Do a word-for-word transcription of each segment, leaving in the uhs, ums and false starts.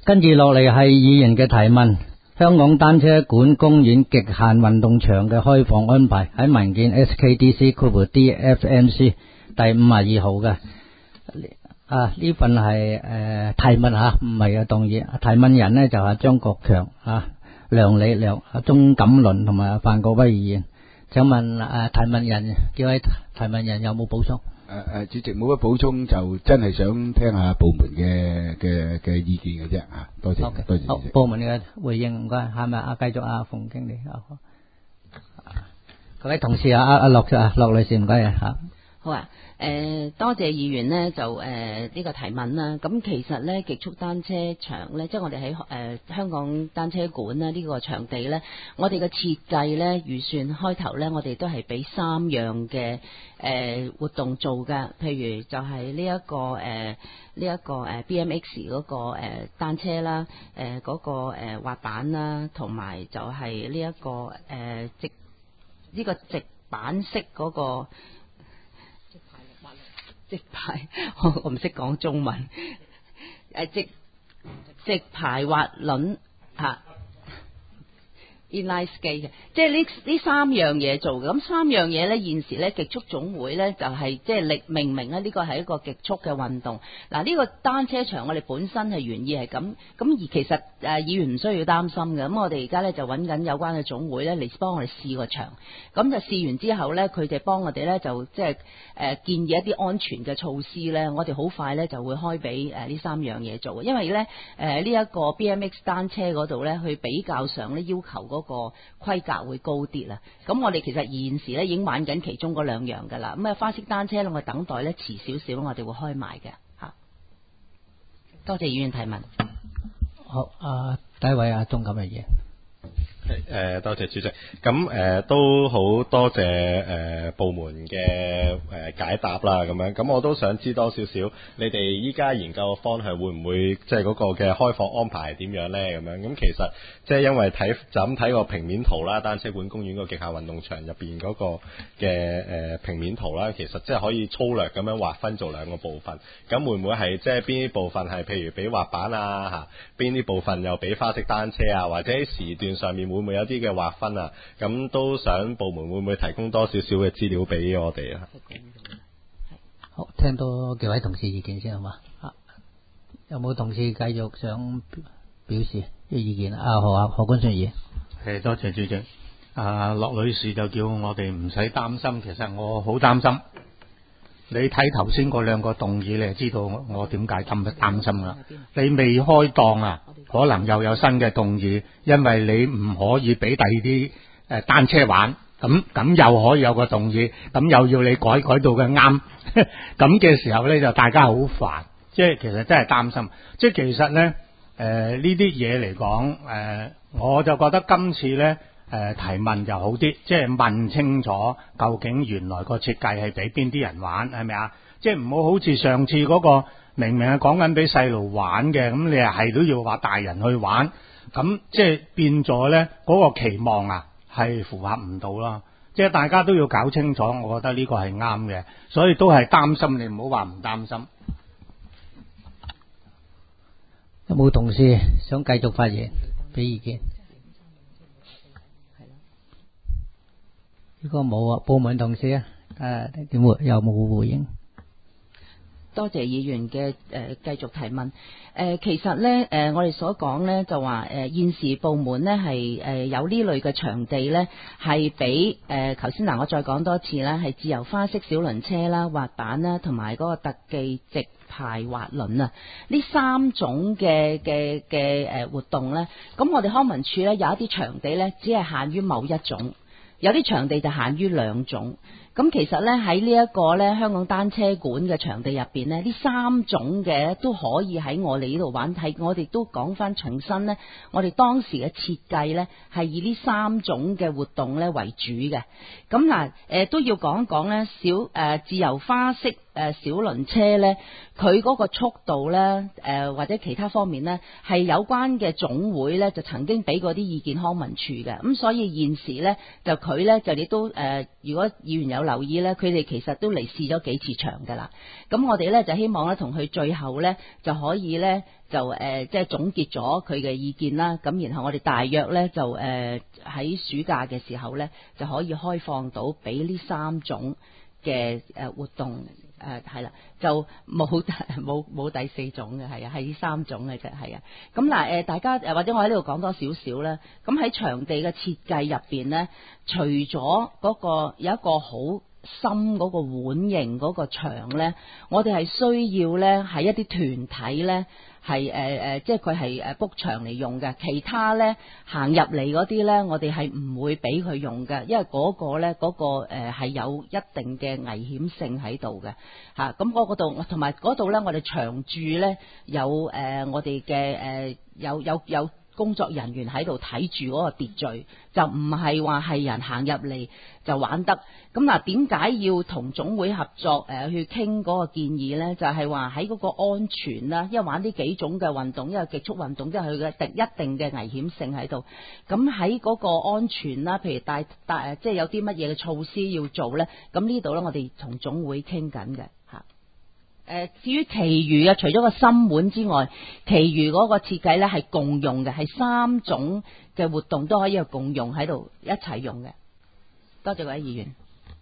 跟住落嚟係議員嘅提問。香港單車館公園極限運動場嘅開放安排喺文件 S K D C D F M C 第五十二號嘅。啊，呢份係誒、呃、提問吓，唔係嘅動議。提問人呢就係張國強啊、梁李亮、阿鍾錦麟同埋范國威議員。請問誒、呃、提問人幾位提問人有冇補充？ 誒誒，主席冇乜補充，就真係想聽下部門嘅嘅嘅意見嘅啫啊！多謝，okay. 多謝。 好，部門嘅回應唔該，係咪啊？繼續啊，馮經理啊，各位同事啊，阿阿樂啊，樂女士唔該啊吓。 好啊，誒、呃，多謝議員呢就誒呢、呃這個提問啦。咁其實呢極速單車場呢，即係我哋喺誒香港單車館呢呢個場地呢，我哋嘅設計呢預算開頭呢，我哋都係俾三樣嘅誒、呃、活動做噶。譬如就係呢一個誒呢一個誒 B M X 嗰、那個誒、呃、單車啦，誒、呃、嗰、那個誒、呃、滑板啦，同埋就係呢一個誒、呃、直呢、這個直板式嗰、那個。直排，我我唔識講中文。誒，直直排滑輪嚇 ，inline skate 嘅，即係呢呢三樣嘢做嘅。咁三樣嘢咧，現時咧極速總會咧就係即係力命名咧，呢個係一個極速嘅運動。嗱，呢個單車場我哋本身係原意係咁，咁而其實誒議員唔需要擔心嘅。咁我哋而家咧就揾緊有關嘅總會咧嚟幫我哋試個場。咁就試完之後咧，佢哋幫我哋咧就即係誒建議一啲安全嘅措施咧，我哋好快咧就會開俾誒呢三樣嘢做嘅。因為咧誒呢一個 B M X 單車嗰度咧，去比較上咧要求嗰個規格會高啲啦。咁我哋其實現時咧已經玩緊其中嗰兩樣噶啦。咁啊花式單車咧，我等待咧遲少少，我哋會開賣嘅嚇。多謝議員提問。 好，啊第一位阿鍾錦麟。 係誒、呃，多謝主席。咁誒、呃、都好多謝誒、呃、部門嘅誒、呃、解答啦。咁樣咁我都想知多少少，你哋依家研究嘅方向會唔會即係嗰個嘅開放安排係點樣咧？咁樣咁其實即係因為睇就咁睇個平面圖啦，單車館公園個極限運動場入邊嗰個嘅誒、呃、平面圖啦，其實即係可以粗略咁樣劃分做兩個部分。咁會唔會係即係邊啲部分係譬如俾滑板啊嚇，邊啲部分又俾花式單車啊，或者喺時段上面會唔會有啲嘅劃分啊？咁都想部門會唔會提供多少少嘅資料俾我哋啊？ 好，聽到幾位同事意見先好嘛？啊，有冇同事繼續想表示啲意見啊？何啊何君信議。 係，多謝主席。啊，樂女士就叫我哋唔使擔心，其實我好擔心。你睇頭先嗰兩個動議，你就知道我點解咁擔心啦。你未開檔啊，可能又有新嘅動議，因為你唔可以俾第二啲誒單車玩，咁咁又可以有個動議，咁又要你改改到嘅啱，咁嘅時候咧就大家好煩，即係其實真係擔心。即係其實咧誒呢啲嘢嚟講誒，我就覺得今次咧。誒、呃、提問就好啲，即係問清楚究竟原來個設計係俾邊啲人玩，係咪啊？即係唔好好似上次嗰個明明係講緊俾細路玩嘅，咁你係都要話大人去玩，咁即係變咗咧嗰個期望啊係符合唔到咯。即係大家都要搞清楚，我覺得呢個係啱嘅，所以都係擔心，你唔好話唔擔心。 有冇同事想繼續發言俾意見？如果冇啊，部門同事啊，誒點會有冇回應？ 多謝議員嘅誒繼續提問。誒、呃、其實咧誒、呃、我哋所講咧就話誒、呃、現時部門咧係誒有呢類嘅場地咧係俾誒頭先嗱我再講多次啦，係自由花式小輪車啦、滑板啦同埋嗰個特技直排滑輪啊，呢三種嘅嘅嘅誒活動咧，咁我哋康文署咧有一啲場地咧只係限於某一種。有啲場地就限於兩種，咁其實呢，喺呢一個呢香港單車館嘅場地入邊呢，呢三種嘅都可以喺我哋呢度玩。係我哋都講翻重新呢，我哋當時嘅設計呢係以呢三種嘅活動呢為主嘅。咁嗱，誒都要講一講呢小誒自由花式誒小輪車咧，佢嗰個速度咧，誒、呃、或者其他方面咧，係有關嘅總會咧就曾經俾過啲意見康文署嘅，咁所以現時咧就佢咧就亦都誒、呃，如果議員有留意咧，佢哋其實都嚟試咗幾次場㗎啦。咁我哋咧就希望咧同佢最後咧就可以咧就誒、呃、即係總結咗佢嘅意見啦。咁然後我哋大約咧就誒喺、呃、暑假嘅時候咧就可以開放到俾呢三種嘅誒活動。誒係啦，就冇冇冇第四種嘅，係啊，係呢三種嘅啫，係啊。咁嗱誒，大家誒或者我喺呢度講多少少咧。咁喺場地嘅設計入邊咧，除咗嗰個有一個好深嗰個碗形嗰個牆咧，我哋係需要咧係一啲團體咧。係誒誒，即係佢係誒 book 場嚟用嘅，其他咧行入嚟嗰啲咧，我哋係唔會俾佢用嘅，因為嗰個咧嗰個誒係有一定嘅危險性喺度嘅嚇。咁嗰個度同埋嗰度咧，我哋長駐咧有誒我哋嘅誒有有有工作人員喺度睇住嗰個秩序，就唔係話係人行入嚟就玩得。咁嗱，點解要同總會合作誒去傾嗰個建議呢？就係話喺嗰個安全啦，因為玩呢幾種嘅運動，因為極速運動，即係佢嘅定一定嘅危險性喺度。咁喺嗰個安全啦，譬如帶帶即係有啲乜嘢嘅措施要做呢？咁呢度呢，我哋同總會傾緊嘅嚇。誒，至於其餘嘅，除咗個心碗之外，其餘嗰個設計呢係共用嘅，係三種嘅活動都可以共用喺度一齊用嘅。多謝各位議員。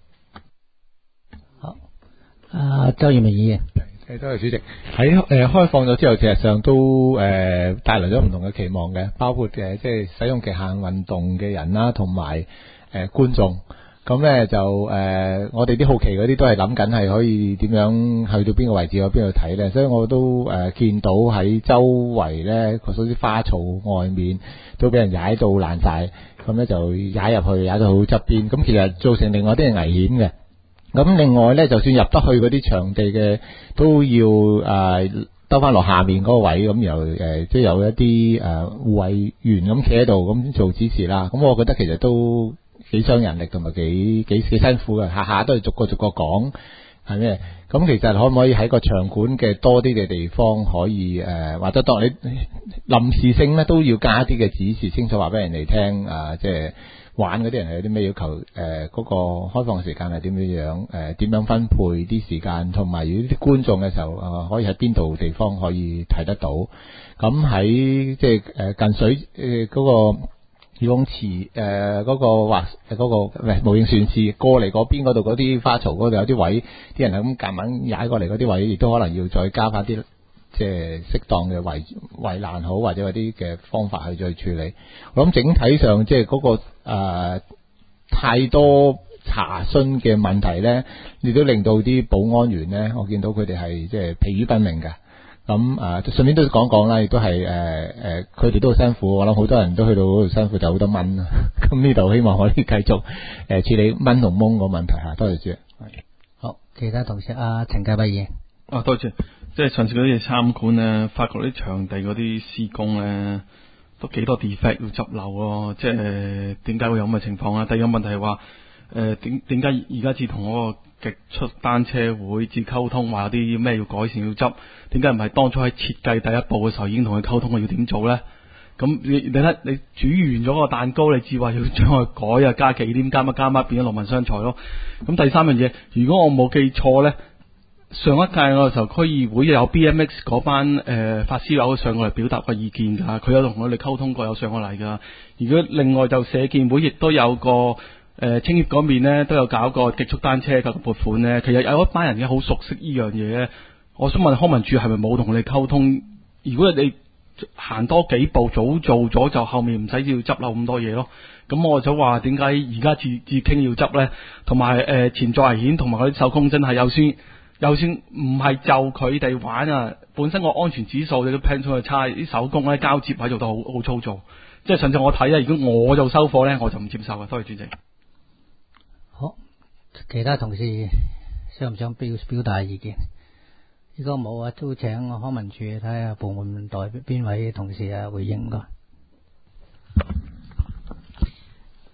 好，啊，周耀明議員。 誒，多謝主席。喺誒、呃、開放咗之後，事實上都誒、呃、帶來咗唔同嘅期望嘅，包括誒、呃、即係使用極限運動嘅人啦，同埋誒觀眾。咁咧就誒、呃，我哋啲好奇嗰啲都係諗緊係可以點樣去到邊個位置去邊度睇咧，所以我都誒、呃、見到喺周圍咧嗰啲花草外面都俾人踩到爛晒，咁咧就踩入去踩到好側邊，咁其實造成另外啲係危險嘅。咁另外咧，就算入得去嗰啲場地嘅，都要誒兜翻落下面嗰個位，咁又誒即係有一啲誒護衛員咁企喺度咁做指示啦。咁我覺得其實都幾傷人力同埋幾幾幾辛苦嘅，下下都係逐個逐個講係咩？咁其實可唔可以喺個場館嘅多啲嘅地方可以誒、呃，或者當你臨時性咧都要加啲嘅指示，清楚話俾人哋聽啊，即係玩嗰啲人係有啲咩要求誒，嗰、呃嗰個開放時間係點樣樣誒？點、呃、樣分配啲時間，同埋如果啲觀眾嘅時候啊、呃，可以喺邊度地方可以睇得到？咁喺即係誒近水誒嗰、呃嗰個。游泳池誒嗰個滑誒嗰個唔係無形船池過嚟嗰邊嗰度嗰啲花槽嗰度有啲位，啲人係咁夾硬踩過嚟嗰啲位，亦都可能要再加翻啲即係適當嘅圍圍欄好，或者有啲嘅方法去再處理。我諗整體上即係嗰個誒、呃、太多查詢嘅問題咧，亦都令到啲保安員咧，我見到佢哋係即係疲於奔命㗎。咁啊，順便都講講啦，亦都係誒誒，佢、呃、哋都好辛苦。我諗好多人都去到嗰度辛苦，就好多蚊啦。咁呢度希望可以繼續誒、呃、處理蚊同蚊個問題嚇。多謝主席。 好，其他同事啊，陳家輝議員。 啊，多謝。即係上次嗰啲嘢參觀咧，發覺啲場地嗰啲施工咧，都幾多 defect 要執漏咯。即係點解會有咁嘅情況啊？第二個問題係話誒點點解而家至同嗰個極速單車會至溝通，話有啲咩要改善要執？點解唔係當初喺設計第一步嘅時候已經同佢溝通，我要點做咧？咁你你睇你煮完咗個蛋糕，你至話要將佢改啊，加忌廉加乜加乜，變咗勞民傷財咯。咁第三樣嘢，如果我冇記錯咧，上一屆我嘅時候區議會有 B M X 嗰班誒、呃、法師友上過嚟表達個意見㗎，佢有同我哋溝通過，有上過嚟㗎。如果另外就社建會亦都有個誒、呃、青協嗰邊咧，都有搞個極速單車嘅撥款咧。其實有一班人嘅好熟悉呢樣嘢咧。我想問康文署係咪冇同你溝通？如果你行多幾步早做咗，就後面唔使要執漏咁多嘢咯。咁我就話點解而家至至傾要執咧？同埋誒潛在危險，同埋嗰啲手工真係有先有先唔係就佢哋玩啊！本身個安全指數你都拼出去差，啲手工咧交接位做得好好粗糙。即係上次我睇啊，如果我做收貨咧，我就唔接受嘅。多謝主席。 好，其他同事想唔想表表達意見？如果冇啊，都請康文署睇下部門代表邊位同事啊回應個。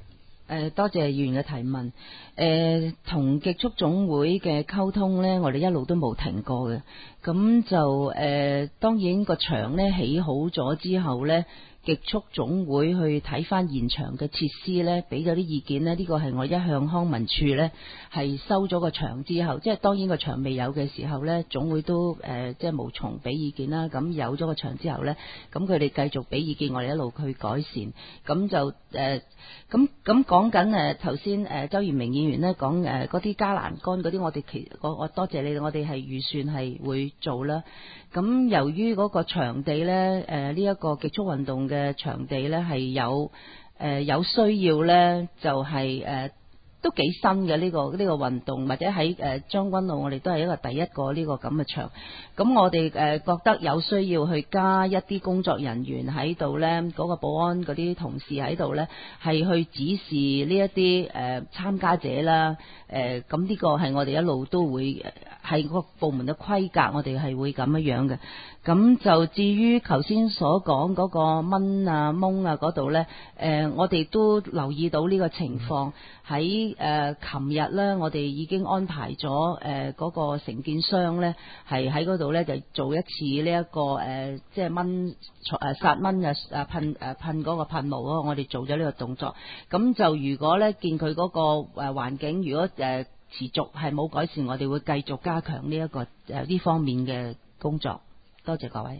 誒，多謝議員嘅提問。誒，同極速總會嘅溝通呢，我哋一路都冇停過嘅。咁就誒，當然個場呢起好咗之後呢，極速總會去睇翻現場嘅設施呢，俾咗啲意見呢。呢個係我一向康文署呢係收咗個場之後，即係當然個場未有嘅時候呢，總會都誒、呃、即係無從俾意見啦。咁有咗個場之後呢，咁佢哋繼續俾意見，我哋一路去改善。咁就誒咁咁講緊誒頭先誒周賢明議員呢講誒嗰啲加欄杆嗰啲，我哋其我我多謝你哋，我哋係預算係會做啦。咁由於嗰個場地呢，誒呢一個極速運動嘅場地呢係有誒、呃、有需要呢，就係、是、誒、呃、都幾新嘅呢、這個呢、這個運動，或者喺誒將軍澳我哋都係一個第一個呢個咁嘅場。咁我哋誒、呃、覺得有需要去加一啲工作人員喺度呢，嗰、那個保安嗰啲同事喺度呢，係去指示呢一啲誒參加者啦。誒咁呢個係我哋一路都會係個部門嘅規格，我哋係會咁樣樣嘅。咁就至於頭先所講嗰個蚊啊、蚊啊嗰度呢，誒、呃、我哋都留意到呢個情況。喺誒琴日呢，我哋已經安排咗誒嗰個承建商呢，係喺嗰度呢，就做一次呢、這、一個誒、呃、即係蚊誒殺蚊嘅誒噴誒噴嗰個噴霧咯。我哋做咗呢個動作。咁就如果呢見佢嗰個誒環境，如果誒、呃、持續係冇改善，我哋會繼續加強呢、這、一個誒呢、呃、方面嘅工作。多謝各位。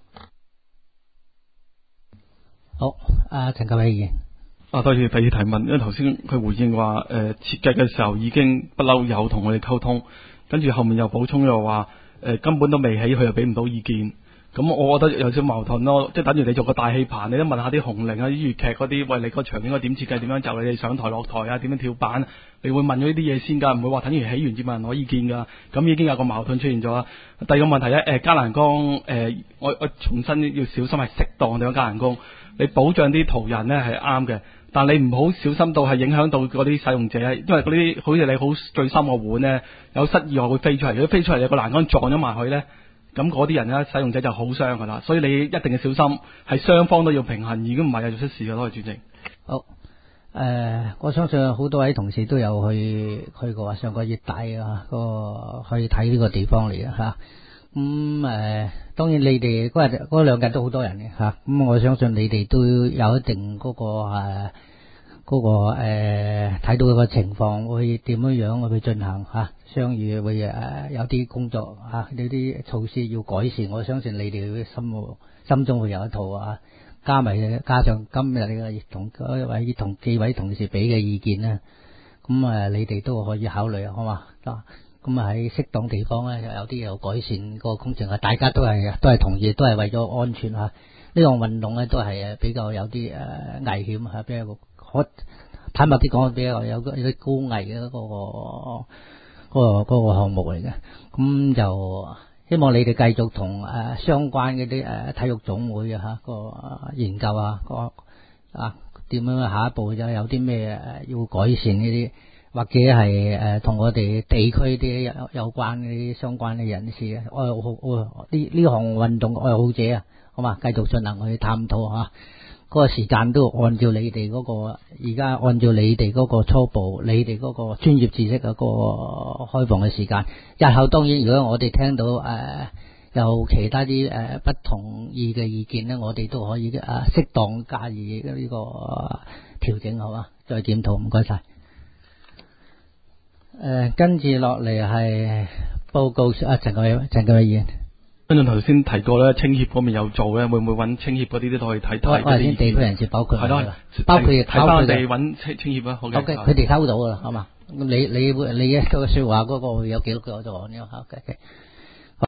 好，阿陳國偉議員。 啊，多謝第二提問，因為頭先佢回應話，誒、呃、設計嘅時候已經不嬲有同我哋溝通，跟住後面又補充又話，誒、呃、根本都未起，佢又俾唔到意見。咁我覺得有少矛盾咯，即係等於你做個大戲棚，你都問下啲紅伶啊、啲粵劇嗰啲，喂，你個場應該點設計，點樣就你哋上台落台啊，點樣跳板，你會問咗呢啲嘢先㗎，唔會話等於起完至問人攞意見㗎。咁已經有個矛盾出現咗啦。第二個問題咧，誒、呃、加欄杆，誒、呃、我我重新要小心係適當點樣加欄杆，你保障啲途人咧係啱嘅，但你唔好小心到係影響到嗰啲使用者，因為嗰啲好似你好最深個碗咧，有失意外會飛出嚟，如果飛出嚟有個欄杆撞咗埋去咧。咁嗰啲人咧，使用者就好傷噶啦，所以你一定要小心，係雙方都要平衡，如果唔係就出事嘅咯，主席。 好，誒、呃，我相信好多位同事都有去去過上個月底啊，個去睇呢個地方嚟嘅嚇。咁、嗯、誒、呃，當然你哋嗰日嗰兩日都好多人嘅嚇，咁、嗯、我相信你哋都有一定嗰、那個誒。呃嗰、那個誒睇、呃、到個情況會點樣樣去進行嚇，相遇會誒、呃、有啲工作嚇，呢、啊、啲措施要改善，我相信你哋心心中會有一套啊。加埋加上今日你嘅同嗰位同幾位同事俾嘅意見咧，咁啊你哋都可以考慮好嘛？嗱，咁啊喺適當地方咧，有啲有改善個工程啊，大家都係都係同意，都係為咗安全嚇。呢、啊、項運動咧都係誒比較有啲誒、呃、危險嚇，比較。我坦白啲講，比較有個有啲高危嘅嗰、嗰個嗰、嗰個、嗰個項目嚟嘅，咁就希望你哋繼續同誒、呃、相關嗰啲誒體育總會啊嚇個研究啊個啊點樣下一步就有啲咩誒要改善呢啲，或者係誒同我哋地區啲有有關嗰啲相關嘅人士啊愛好呢呢項運動愛好者啊，好嘛，繼續進行去探討嚇。嗰個時間都按照你哋嗰、嗰個，而家按照你哋嗰個初步，你哋嗰個專業知識嗰個開放嘅時間。日後當然，如果我哋聽到誒、呃、有其他啲誒、呃、不同意嘅意見咧，我哋都可以誒適當加以呢個調整，好嘛？再檢討，唔該晒。誒、呃，跟住落嚟係報告啊，陳國偉陳國偉議員。 跟住頭先提過咧，青協嗰邊有做咧，會唔會揾青協嗰啲都可以睇睇？ 我先地區人士包括係咯，包括睇翻我哋揾青青協啊，好嘅。 OK，佢哋收到噶啦，好嘛？你你會你一個説話嗰個會有記錄嘅，我就講呢個。OK。